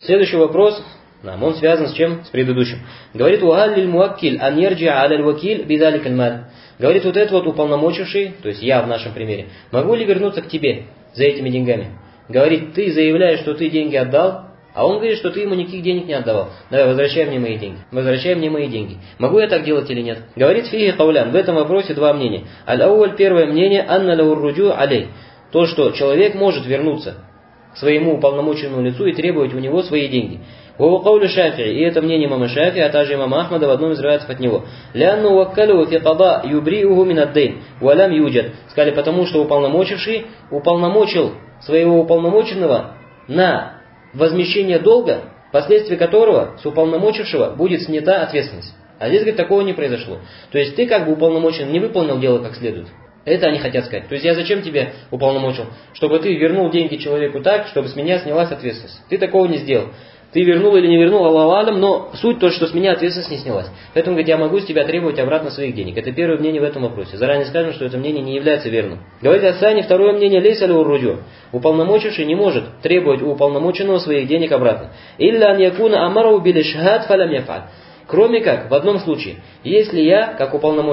Следующий вопрос, он связан с чем? С предыдущим. Говорит, уаллиль муаккиль ан ярджиа аляль вакиль бидалик аль-маль. Говорит, вот этот вот уполномочивший, то есть я в нашем примере, могу ли вернуться к тебе за этими деньгами? Говорит, ты заявляешь, что ты деньги отдал, а он говорит, что ты ему никаких денег не отдавал. Давай, возвращай мне мои деньги. Возвращай мне мои деньги. Могу я так делать или нет? Говорит фиги каулян. В этом вопросе два мнения. Аль-ауаль, первое мнение, анна лаур-руджу алей. То, что человек может вернуться к своему уполномоченному лицу и требовать у него свои деньги. Вова кауля Шафии, и это мнение имама Шафии, а также имама Ахмада в одном из риваятов от него. Лянну ваккалю фи када юбриуху мин ад-дейн, валям юджад. Сказали, потому что уполномочивший уполномочил своего уполномоченного на возмещение долга, впоследствии которого с уполномочившего будет снята ответственность. А здесь, говорит, такого не произошло. То есть ты как бы уполномочен не выполнил дело как следует. Это они хотят сказать. То есть я зачем тебя уполномочил? Чтобы ты вернул деньги человеку так, чтобы с меня снялась ответственность. Ты такого не сделал. Ты вернул или не вернул, Аллаху алям, но суть то, что с меня ответственность не снялась. Поэтому, говорит, я могу с тебя требовать обратно своих денег. Это первое мнение в этом вопросе. Заранее скажем, что это мнение не является верным. Говорит Асани, второе мнение, лейса лаур-руджу. Уполномочивший не может требовать у уполномоченного своих денег обратно. Илля ан якуна амару бил ишхад фалям яфаль. Кроме как, в одном случае, если я, как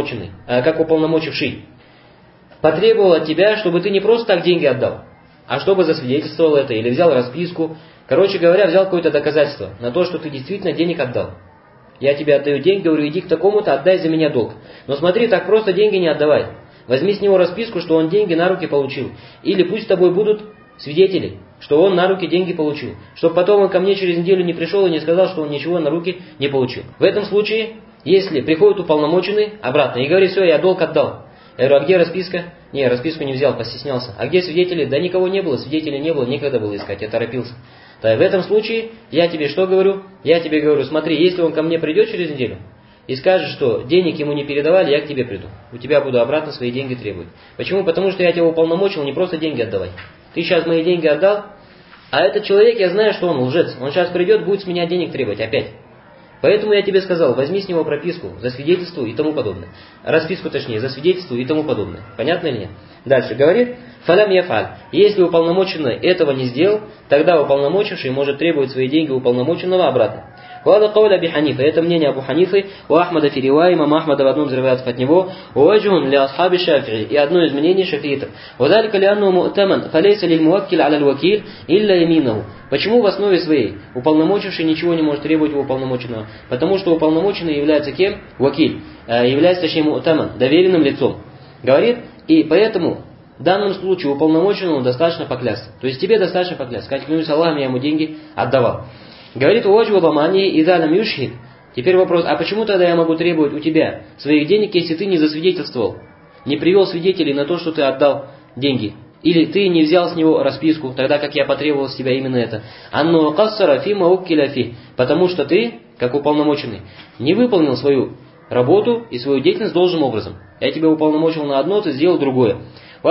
уполномочивший, потребовал от тебя, чтобы ты не просто так деньги отдал, а чтобы засвидетельствовал это, или взял расписку, короче говоря, взял какое-то доказательство на то, что ты действительно денег отдал. Я тебе отдаю деньги, говорю, иди к такому-то, отдай за меня долг. Но смотри, так просто деньги не отдавай. Возьми с него расписку, что он деньги на руки получил. Или пусть с тобой будут свидетели, что он на руки деньги получил. Чтобы потом он ко мне через неделю не пришел и не сказал, что он ничего на руки не получил. В этом случае, если приходит уполномоченный обратно и говорит, все, я долг отдал. Я говорю, а где расписка? Не, расписку не взял, постеснялся. А где свидетели? Да никого не было, свидетелей не было, некогда было искать, я торопился. Да, в этом случае я тебе что говорю? Я тебе говорю, смотри, если он ко мне придет через неделю и скажет, что денег ему не передавали, я к тебе приду. У тебя буду обратно свои деньги требовать. Почему? Потому что я тебя уполномочил не просто деньги отдавать. Ты сейчас мои деньги отдал, а этот человек, я знаю, что он лжец. Он сейчас придет, будет с меня денег требовать опять. Поэтому я тебе сказал, возьми с него прописку, засвидетельствуй и тому подобное. Расписку точнее, засвидетельствуй и тому подобное. Понятно или нет? Дальше говорит, фалям яфаль. Если уполномоченный этого не сделал, тогда уполномочивший может требовать свои деньги у уполномоченного обратно. Вада кауля Аби Ханифа. Это мнение Абу Ханифы, у Ахмада фи ривая, имама Ахмада в одном из риваятов от него, у ваджхун ля асхаби Шафии. И одно из мнений шафиитов. Вадалика лианну му'таман, фалейса лиль муаккиль аляль вакиль, илля яминаху. Почему в основе своей уполномочивший ничего не может требовать у уполномоченного? Потому что уполномоченный является кем? Вакиль. Является, точнее, му'таман, доверенным лицом. Говорит, и поэтому в данном случае уполномоченному достаточно поклясться. То есть тебе достаточно поклясться. Сказать, клянусь Аллахом, я ему деньги отдавал. Говорит, уаджу ламани и далям юшхид. Теперь вопрос, а почему тогда я могу требовать у тебя своих денег, если ты не засвидетельствовал, не привел свидетелей на то, что ты отдал деньги? Или ты не взял с него расписку, тогда как я потребовал с тебя именно это. Анну кассара фи мауккиля фи. Потому что ты, как уполномоченный, не выполнил свою работу и свою деятельность должным образом. Я тебя уполномочил на одно, ты сделал другое. И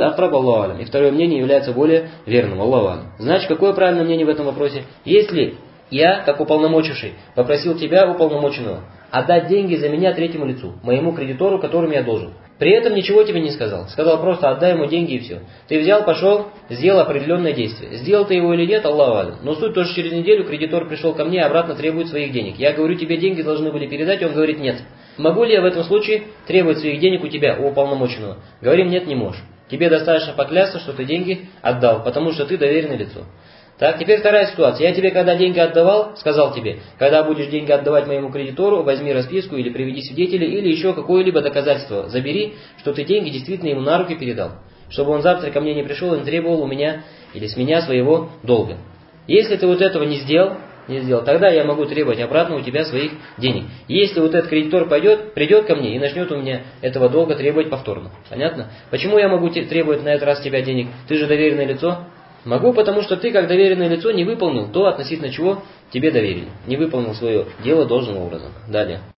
второе мнение является более верным. Аллаху алям. Значит, какое правильное мнение в этом вопросе? Если я, как уполномочивший, попросил тебя, уполномоченного, отдать деньги за меня третьему лицу, моему кредитору, которому я должен. При этом ничего тебе не сказал. Сказал просто, отдай ему деньги и все. Ты взял, пошел, сделал определенное действие. Сделал ты его или нет, Аллаху алям. Но суть тоже через неделю кредитор пришел ко мне и обратно требует своих денег. Я говорю, тебе деньги должны были передать, он говорит, нет. Могу ли я в этом случае требовать своих денег у тебя, у уполномоченного? Говорим, нет, не можешь. Тебе достаточно поклясться, что ты деньги отдал, потому что ты доверенное лицо. Так, теперь вторая ситуация. Я тебе, когда деньги отдавал, сказал тебе, когда будешь деньги отдавать моему кредитору, возьми расписку или приведи свидетелей, или еще какое-либо доказательство забери, что ты деньги действительно ему на руки передал. Чтобы он завтра ко мне не пришел и не требовал у меня или с меня своего долга. Если ты вот этого не сделал, тогда я могу требовать обратно у тебя своих денег. Если вот этот кредитор придет ко мне и начнет у меня этого долга требовать повторно. Понятно? Почему я могу требовать на этот раз тебя денег? Ты же доверенное лицо. Могу, потому что ты, как доверенное лицо, не выполнил то, относительно чего тебе доверили. Не выполнил свое дело должным образом. Далее.